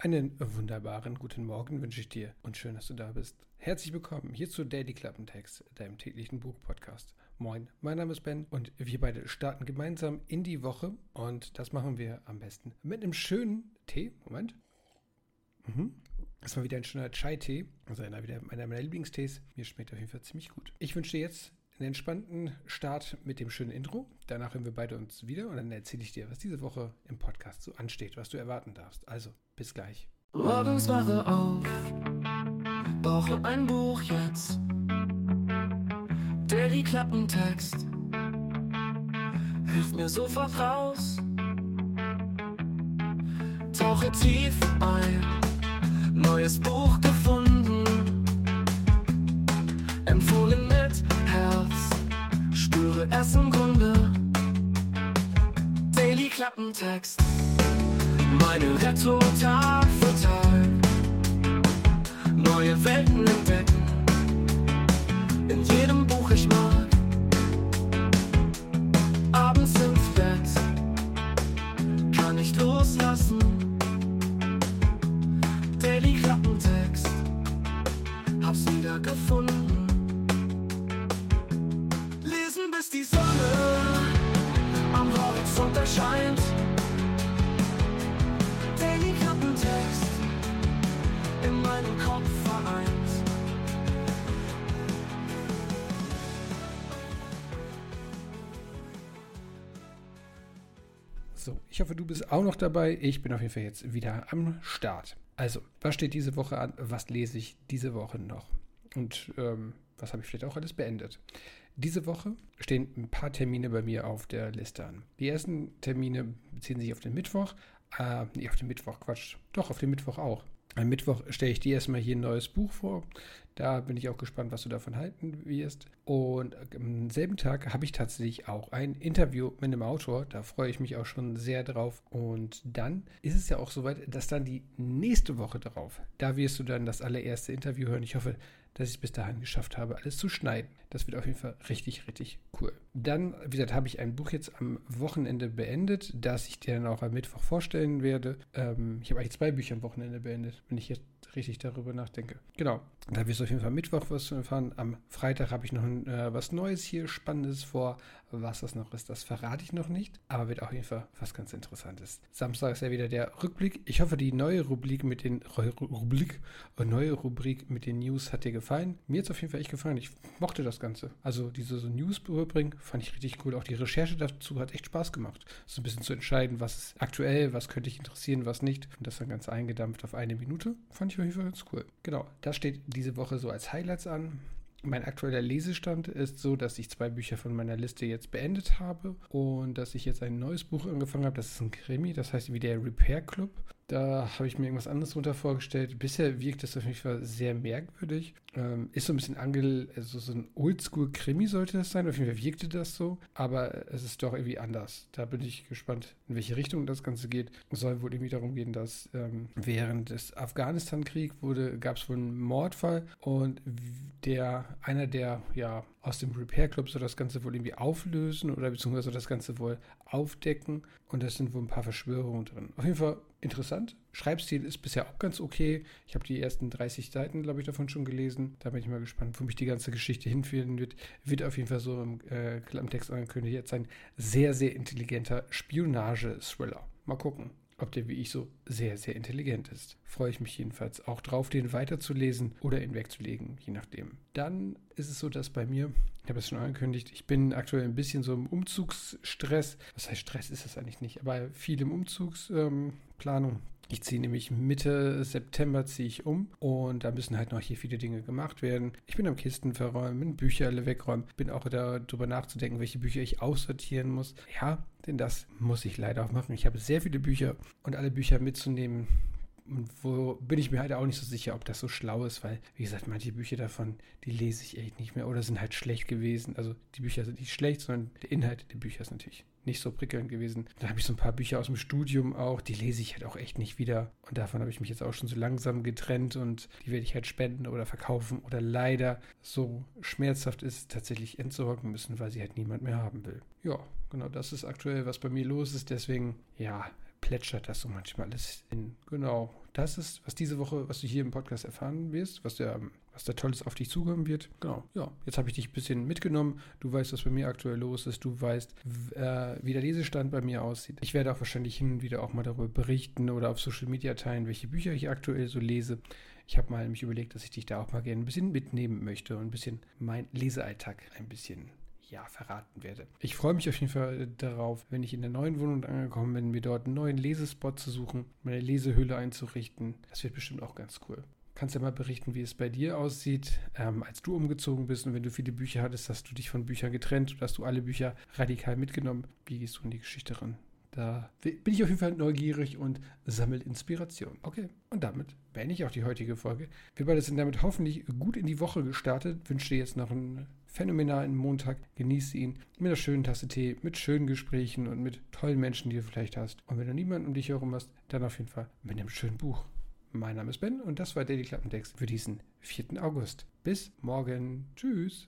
Einen wunderbaren guten Morgen wünsche ich dir und schön, dass du da bist. Herzlich willkommen hier zu Daily Klappentext, deinem täglichen Buchpodcast. Moin, mein Name ist Ben und wir beide starten gemeinsam in die Woche und das machen wir am besten mit einem schönen Tee. Moment. Das war wieder ein schöner Chai-Tee, also einer meiner Lieblingstees. Mir schmeckt auf jeden Fall ziemlich gut. Ich wünsche dir jetzt einen entspannten Start mit dem schönen Intro. Danach hören wir beide uns wieder und dann erzähle ich dir, was diese Woche im Podcast so ansteht, was du erwarten darfst. Also, bis gleich. Morgens wache auf, brauche ein Buch jetzt. Daily Klappentext hilft mir sofort raus. Tauche tief ein, neues Buch gefunden. Empfohlen mit Herz, spüre es im Grunde. Daily Klappentext, meine Rettung Tag für Tag. Neue Welten entdecken, in jedem Buch ich mag. Abends ins Bett, kann nicht loslassen. Daily Klappentext, hab's wieder gefunden. Lesen bis die Sonne am Horizont erscheint. Daily Klappentext, in meinem Kopf vereint. So, ich hoffe, du bist auch noch dabei. Ich bin auf jeden Fall jetzt wieder am Start. Also, was steht diese Woche an? Was lese ich diese Woche noch? Und was habe ich vielleicht auch alles beendet? Diese Woche stehen ein paar Termine bei mir auf der Liste an. Die ersten Termine beziehen sich auf den Mittwoch. Nee, auf den Mittwoch, Quatsch. Doch, auf den Mittwoch auch. Am Mittwoch stelle ich dir erstmal hier ein neues Buch vor. Da bin ich auch gespannt, was du davon halten wirst. Und am selben Tag habe ich tatsächlich auch ein Interview mit einem Autor. Da freue ich mich auch schon sehr drauf. Und dann ist es ja auch soweit, dass dann die nächste Woche drauf, da wirst du dann das allererste Interview hören. Ich hoffe, dass ich es bis dahin geschafft habe, alles zu schneiden. Das wird auf jeden Fall richtig, richtig cool. Dann, wie gesagt, habe ich ein Buch jetzt am Wochenende beendet, das ich dir dann auch am Mittwoch vorstellen werde. Ich habe eigentlich 2 Bücher am Wochenende beendet, wenn ich jetzt richtig darüber nachdenke. Genau, da wirst du auf jeden Fall am Mittwoch was zu erfahren. Am Freitag habe ich noch was Neues hier, Spannendes vor. Was das noch ist, das verrate ich noch nicht, aber wird auf jeden Fall was ganz Interessantes. Samstag ist ja wieder der Rückblick. Ich hoffe, die neue Rubrik mit den News hat dir gefallen. Mir hat es auf jeden Fall echt gefallen. Ich mochte das Ganze. Also diese so News überbringen, fand ich richtig cool. Auch die Recherche dazu hat echt Spaß gemacht. So ein bisschen zu entscheiden, was ist aktuell, was könnte dich interessieren, was nicht. Und das dann ganz eingedampft auf 1 Minute. Fand ich auf jeden Fall ganz cool. Genau, das steht diese Woche so als Highlights an. Mein aktueller Lesestand ist so, dass ich 2 Bücher von meiner Liste jetzt beendet habe und dass ich jetzt ein neues Buch angefangen habe. Das ist ein Krimi, das heißt wie der Repair Club. Da habe ich mir irgendwas anderes drunter vorgestellt. Bisher wirkt das auf jeden Fall sehr merkwürdig. Ist so ein bisschen also so ein Oldschool-Krimi sollte das sein. Auf jeden Fall wirkte das so, aber es ist doch irgendwie anders. Da bin ich gespannt, in welche Richtung das Ganze geht. Es soll wohl irgendwie darum gehen, dass während des Afghanistan-Kriegs gab es wohl einen Mordfall und einer der aus dem Repair Club soll das Ganze wohl irgendwie auflösen oder beziehungsweise das Ganze wohl aufdecken und da sind wohl ein paar Verschwörungen drin. Auf jeden Fall interessant. Schreibstil ist bisher auch ganz okay. Ich habe die ersten 30 Seiten, glaube ich, davon schon gelesen. Da bin ich mal gespannt, wo mich die ganze Geschichte hinführen wird. Wird auf jeden Fall so im Klappentext angekündigt. Jetzt ein sehr, sehr intelligenter Spionage-Thriller. Mal gucken, ob der wie ich so sehr, sehr intelligent ist. Freue ich mich jedenfalls auch drauf, den weiterzulesen oder ihn wegzulegen, je nachdem. Dann ist es so, dass bei mir, ich habe es schon angekündigt, ich bin aktuell ein bisschen so im Umzugsstress. Was heißt Stress ist das eigentlich nicht, aber viel im Umzugsplanung. Ich ziehe nämlich Mitte September um und da müssen halt noch hier viele Dinge gemacht werden. Ich bin am Kisten verräumen, Bücher alle wegräumen, bin auch darüber nachzudenken, welche Bücher ich aussortieren muss. Ja, denn das muss ich leider auch machen. Ich habe sehr viele Bücher und alle Bücher mitzunehmen, und wo bin ich mir halt auch nicht so sicher, ob das so schlau ist, weil, wie gesagt, manche Bücher davon, die lese ich echt nicht mehr oder sind halt schlecht gewesen. Also die Bücher sind nicht schlecht, sondern der Inhalt der Bücher ist natürlich nicht so prickelnd gewesen. Dann habe ich so ein paar Bücher aus dem Studium auch, die lese ich halt auch echt nicht wieder. Und davon habe ich mich jetzt auch schon so langsam getrennt und die werde ich halt spenden oder verkaufen oder leider, so schmerzhaft ist, tatsächlich entsorgen müssen, weil sie halt niemand mehr haben will. Ja, genau, das ist aktuell, was bei mir los ist. Deswegen, ja, plätschert das so manchmal alles hin. Genau. Das ist, was diese Woche, was du hier im Podcast erfahren wirst, was da Tolles auf dich zukommen wird. Genau. Ja, jetzt habe ich dich ein bisschen mitgenommen. Du weißt, was bei mir aktuell los ist. Du weißt, wie der Lesestand bei mir aussieht. Ich werde auch wahrscheinlich hin und wieder auch mal darüber berichten oder auf Social Media teilen, welche Bücher ich aktuell so lese. Ich habe mal mich überlegt, dass ich dich da auch mal gerne ein bisschen mitnehmen möchte und ein bisschen meinen Lesealltag ein bisschen verraten werde. Ich freue mich auf jeden Fall darauf, wenn ich in der neuen Wohnung angekommen bin, mir dort einen neuen Lesespot zu suchen, meine Lesehülle einzurichten. Das wird bestimmt auch ganz cool. Kannst ja mal berichten, wie es bei dir aussieht, als du umgezogen bist und wenn du viele Bücher hattest, hast du dich von Büchern getrennt oder hast du alle Bücher radikal mitgenommen. Wie gehst du in die Geschichte ran? Da bin ich auf jeden Fall neugierig und sammle Inspiration. Okay, und damit beende ich auch die heutige Folge. Wir beide sind damit hoffentlich gut in die Woche gestartet. Wünsche dir jetzt noch einen phänomenalen Montag. Genieße ihn mit einer schönen Tasse Tee, mit schönen Gesprächen und mit tollen Menschen, die du vielleicht hast. Und wenn du niemanden um dich herum hast, dann auf jeden Fall mit einem schönen Buch. Mein Name ist Ben und das war Daily Klappentext für diesen 4. August. Bis morgen. Tschüss.